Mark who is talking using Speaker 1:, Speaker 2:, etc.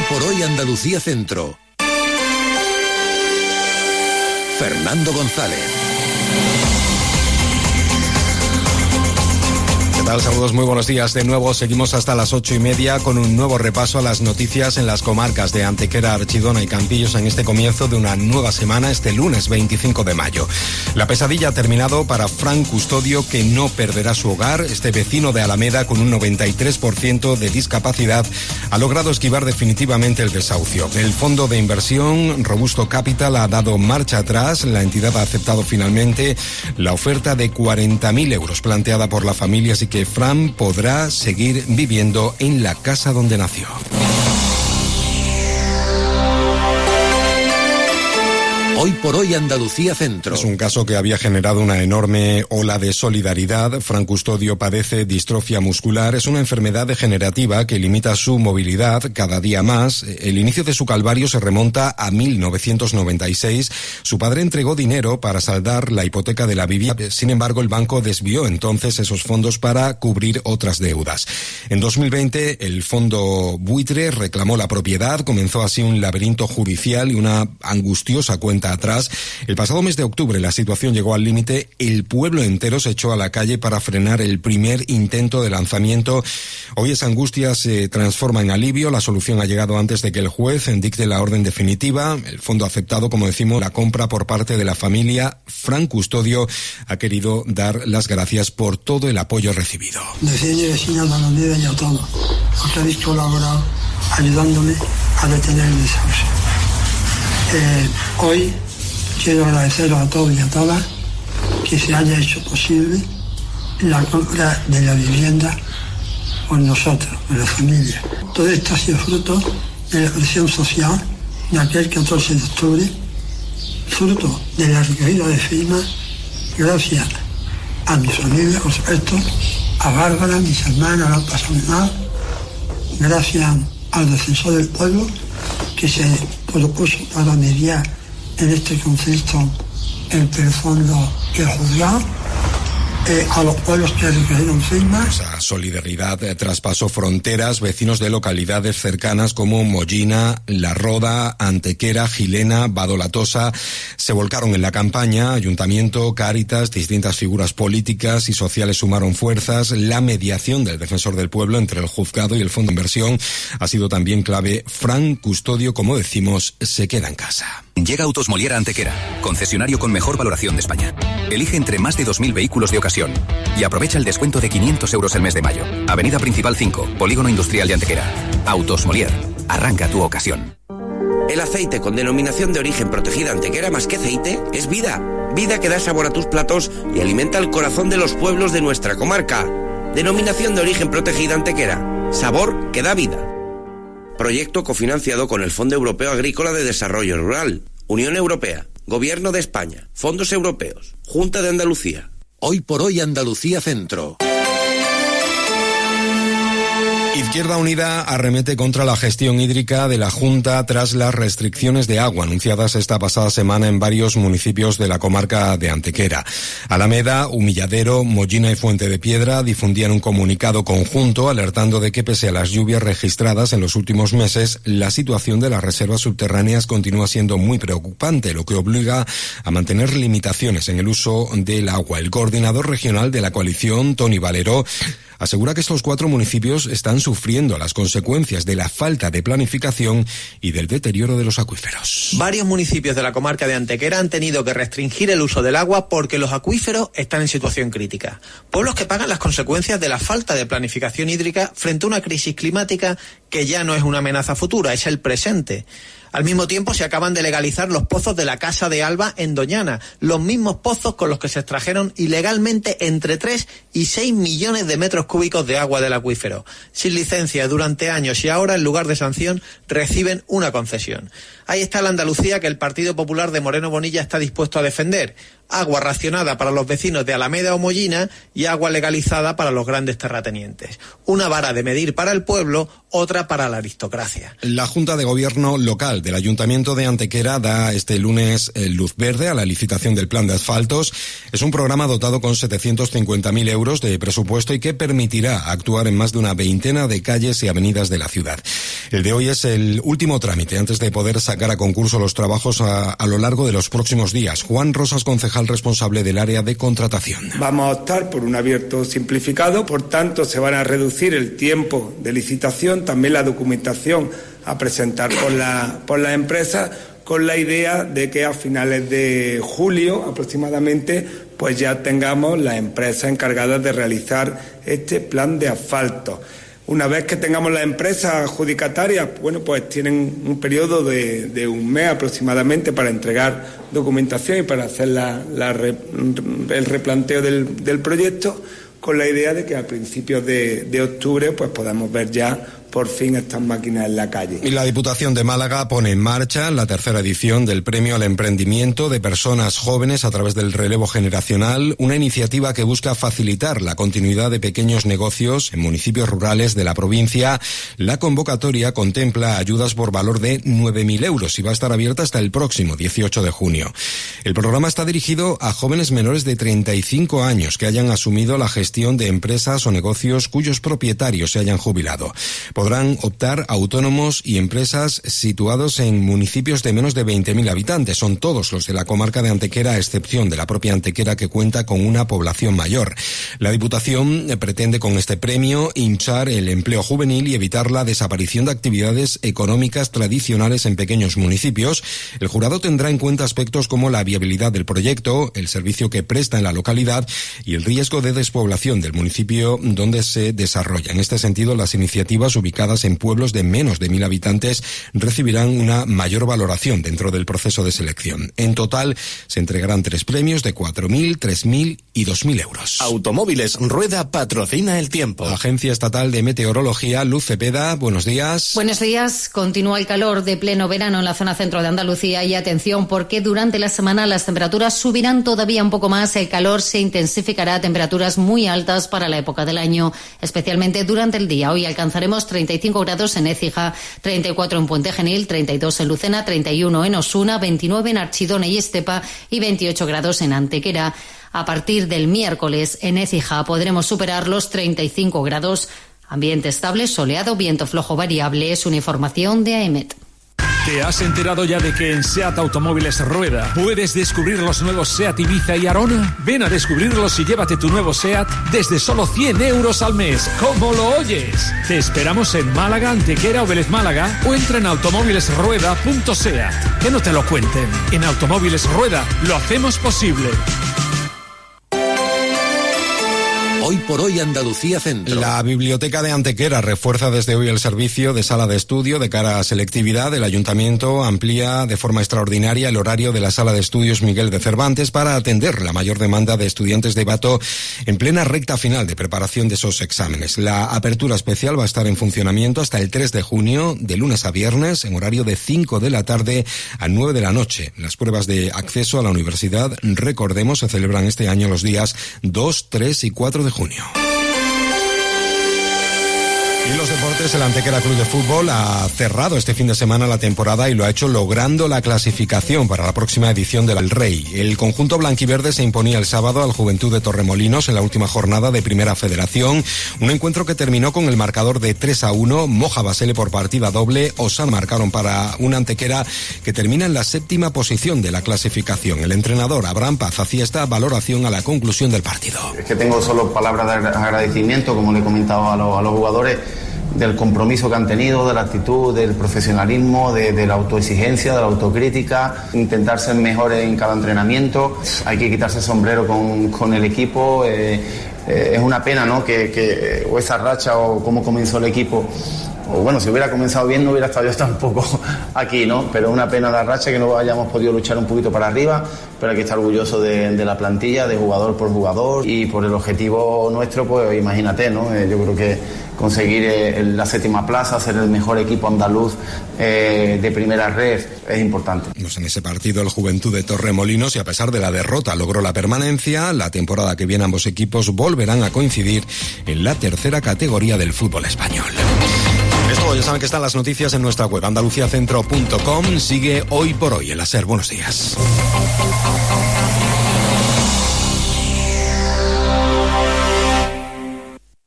Speaker 1: por hoy Andalucía Centro. Fernando González.
Speaker 2: ¿Qué tal? Saludos, muy buenos días. De nuevo seguimos hasta las 8:30 con un nuevo repaso a las noticias en las comarcas de Antequera, Archidona y Campillos en este comienzo de una nueva semana, este lunes 25 de mayo. La pesadilla ha terminado para Fran Custodio, que no perderá su hogar. Este vecino de Alameda, con un 93% de discapacidad, ha logrado esquivar definitivamente el desahucio. El fondo de inversión Robusto Capital ha dado marcha atrás. La entidad ha aceptado finalmente la oferta de 40.000 euros planteada por la familia, así que Fran podrá seguir viviendo en la casa donde nació.
Speaker 1: Hoy por hoy Andalucía Centro.
Speaker 2: Es un caso que había generado una enorme ola de solidaridad. Fran Custodio padece distrofia muscular. Es una enfermedad degenerativa que limita su movilidad cada día más. El inicio de su calvario se remonta a 1996. Su padre entregó dinero para saldar la hipoteca de la vivienda. Sin embargo, el banco desvió entonces esos fondos para cubrir otras deudas. En 2020, el fondo buitre reclamó la propiedad. Comenzó así un laberinto judicial y una angustiosa cuenta atrás. El pasado mes de octubre la situación llegó al límite. El pueblo entero se echó a la calle para frenar el primer intento de lanzamiento. Hoy esa angustia se transforma en alivio. La solución ha llegado antes de que el juez dicte la orden definitiva. El fondo ha aceptado, como decimos, la compra por parte de la familia. Fran Custodio ha querido dar las gracias por todo el apoyo recibido.
Speaker 3: Decirle vecinos de la vida y a todos, porque habéis colaborado ayudándome a detener el desahucio. Hoy quiero agradeceros a todos y a todas que se haya hecho posible la compra de la vivienda por nosotros, por la familia. Todo esto ha sido fruto de la presión social de aquel 14 de octubre, fruto de la recogida de firmas, gracias a mi familia, por supuesto, a Bárbara, mis hermanas, la han pasado mal, gracias al defensor del pueblo, que se propuso para mediar en este conflicto entre el fondo y el juzgado, a los pueblos que recogieron firmas.
Speaker 2: Esa solidaridad traspasó fronteras. Vecinos de localidades cercanas como Mollina, La Roda, Antequera, Gilena, Badolatosa se volcaron en la campaña. Ayuntamiento, Cáritas, distintas figuras políticas y sociales sumaron fuerzas. La mediación del defensor del pueblo entre el juzgado y el fondo de inversión ha sido también clave. Fran Custodio, como decimos, se queda en casa.
Speaker 4: Llega Autos Molière a Antequera, concesionario con mejor valoración de España. Elige entre más de 2.000 vehículos de ocasión y aprovecha el descuento de 500 euros el mes de mayo. Avenida Principal 5, Polígono Industrial de Antequera. Autos Molière, arranca tu ocasión.
Speaker 5: El aceite con denominación de origen protegida Antequera más que aceite es vida. Vida que da sabor a tus platos y alimenta el corazón de los pueblos de nuestra comarca. Denominación de origen protegida Antequera. Sabor que da vida. Proyecto cofinanciado con el Fondo Europeo Agrícola de Desarrollo Rural, Unión Europea, Gobierno de España, Fondos Europeos, Junta de Andalucía.
Speaker 1: Hoy por hoy Andalucía Centro.
Speaker 2: Izquierda Unida arremete contra la gestión hídrica de la Junta tras las restricciones de agua anunciadas esta pasada semana en varios municipios de la comarca de Antequera. Alameda, Humilladero, Mollina y Fuente de Piedra difundían un comunicado conjunto alertando de que pese a las lluvias registradas en los últimos meses, la situación de las reservas subterráneas continúa siendo muy preocupante, lo que obliga a mantener limitaciones en el uso del agua. El coordinador regional de la coalición, Toni Valero, asegura que estos 4 municipios están sufriendo las consecuencias de la falta de planificación y del deterioro de los acuíferos.
Speaker 6: Varios municipios de la comarca de Antequera han tenido que restringir el uso del agua porque los acuíferos están en situación crítica. Pueblos que pagan las consecuencias de la falta de planificación hídrica frente a una crisis climática que ya no es una amenaza futura, es el presente. Al mismo tiempo se acaban de legalizar los pozos de la Casa de Alba en Doñana, los mismos pozos con los que se extrajeron ilegalmente entre 3 y 6 millones de metros cúbicos de agua del acuífero. Sin licencia durante años y ahora, en lugar de sanción, reciben una concesión. Ahí está la Andalucía que el Partido Popular de Moreno Bonilla está dispuesto a defender. Agua racionada para los vecinos de Alameda o Mollina y agua legalizada para los grandes terratenientes. Una vara de medir para el pueblo, otra para la aristocracia.
Speaker 2: La Junta de Gobierno local del Ayuntamiento de Antequera da este lunes luz verde a la licitación del plan de asfaltos. Es un programa dotado con 750.000 euros de presupuesto y que permitirá actuar en más de una veintena de calles y avenidas de la ciudad. El de hoy es el último trámite antes de poder sacar a concurso los trabajos a lo largo de los próximos días. Juan Rosas, concejal responsable del área de contratación.
Speaker 7: Vamos a optar por un abierto simplificado, por tanto se van a reducir el tiempo de licitación, también la documentación a presentar por la empresa, con la idea de que a finales de julio aproximadamente pues ya tengamos las empresas encargadas de realizar este plan de asfalto. Una vez que tengamos las empresas adjudicatarias, bueno, pues tienen un periodo de un mes aproximadamente para entregar documentación y para hacer el replanteo del proyecto, con la idea de que a principios de octubre pues podamos ver ya por fin estas máquinas en la calle.
Speaker 2: Y la Diputación de Málaga pone en marcha la tercera edición del Premio al Emprendimiento de Personas Jóvenes a través del relevo generacional, una iniciativa que busca facilitar la continuidad de pequeños negocios en municipios rurales de la provincia. La convocatoria contempla ayudas por valor de 9.000 euros y va a estar abierta hasta el próximo 18 de junio. El programa está dirigido a jóvenes menores de 35 años que hayan asumido la gestión de empresas o negocios cuyos propietarios se hayan jubilado. Podrán optar autónomos y empresas situados en municipios de menos de 20.000 habitantes. Son todos los de la comarca de Antequera, a excepción de la propia Antequera, que cuenta con una población mayor. La Diputación pretende con este premio hinchar el empleo juvenil y evitar la desaparición de actividades económicas tradicionales en pequeños municipios. El jurado tendrá en cuenta aspectos como la viabilidad del proyecto, el servicio que presta en la localidad y el riesgo de despoblación del municipio donde se desarrolla. En este sentido, las iniciativas ubicadas en pueblos de menos de 1.000 habitantes recibirán una mayor valoración dentro del proceso de selección. En total se entregarán 3 premios de 4.000, 3.000 y 2.000 euros.
Speaker 8: Automóviles Rueda patrocina el tiempo.
Speaker 2: Agencia Estatal de Meteorología, Luz Cepeda, buenos días.
Speaker 9: Buenos días. Continúa el calor de pleno verano en la zona centro de Andalucía y atención porque durante la semana las temperaturas subirán todavía un poco más. El calor se intensificará a temperaturas muy altas para la época del año, especialmente durante el día. Hoy alcanzaremos 35 grados en Écija, 34 en Puente Genil, 32 en Lucena, 31 en Osuna, 29 en Archidona y Estepa y 28 grados en Antequera. A partir del miércoles en Écija podremos superar los 35 grados. Ambiente estable, soleado, viento flojo variable. Es una información de AEMET.
Speaker 10: ¿Te has enterado ya de que en SEAT Automóviles Rueda puedes descubrir los nuevos SEAT Ibiza y Arona? Ven a descubrirlos y llévate tu nuevo SEAT desde solo 100 euros al mes. ¿Cómo lo oyes? Te esperamos en Málaga, Antequera o Vélez Málaga o entra en automóvilesrueda.seat. Que no te lo cuenten. En Automóviles Rueda lo hacemos posible.
Speaker 1: Hoy por hoy Andalucía Centro.
Speaker 2: La Biblioteca de Antequera refuerza desde hoy el servicio de sala de estudio de cara a selectividad. El Ayuntamiento amplía de forma extraordinaria el horario de la sala de estudios Miguel de Cervantes para atender la mayor demanda de estudiantes de Bato en plena recta final de preparación de esos exámenes. La apertura especial va a estar en funcionamiento hasta el 3 de junio, de lunes a viernes, en horario de 5 de la tarde a 9 de la noche. Las pruebas de acceso a la universidad, recordemos, se celebran este año los días 2, 3 y 4 de junio. Y en los deportes, el Antequera Club de Fútbol ha cerrado este fin de semana la temporada y lo ha hecho logrando la clasificación para la próxima edición del Rey. El conjunto blanquiverde se imponía el sábado al Juventud de Torremolinos en la última jornada de Primera Federación, un encuentro que terminó con el marcador de 3-1, Moja Basele por partida doble, Osan marcaron para una Antequera que termina en la 7ª posición de la clasificación. El entrenador Abraham Paz hacía esta valoración a la conclusión del partido.
Speaker 11: Es que tengo solo palabras de agradecimiento, como le he comentado a los jugadores, del compromiso que han tenido, de la actitud, del profesionalismo, de la autoexigencia, de la autocrítica, intentar ser mejores en cada entrenamiento. Hay que quitarse el sombrero con el equipo. Es una pena, ¿no?, que o esa racha o cómo comenzó el equipo, o bueno, si hubiera comenzado bien no hubiera estado yo tampoco aquí, ¿no? Pero es una pena la racha, que no hayamos podido luchar un poquito para arriba, pero hay que estar orgulloso de la plantilla, de jugador por jugador, y por el objetivo nuestro, pues imagínate, ¿no? Yo creo que conseguir la 7ª plaza, ser el mejor equipo andaluz de primera red, es importante.
Speaker 2: Pues en ese partido el Juventud de Torremolinos, y a pesar de la derrota, logró la permanencia. La temporada que viene ambos equipos volverán a coincidir en la 3ª categoría del fútbol español. Esto, ya saben que están las noticias en nuestra web andaluciacentro.com. Sigue Hoy por Hoy, el SER. Buenos días.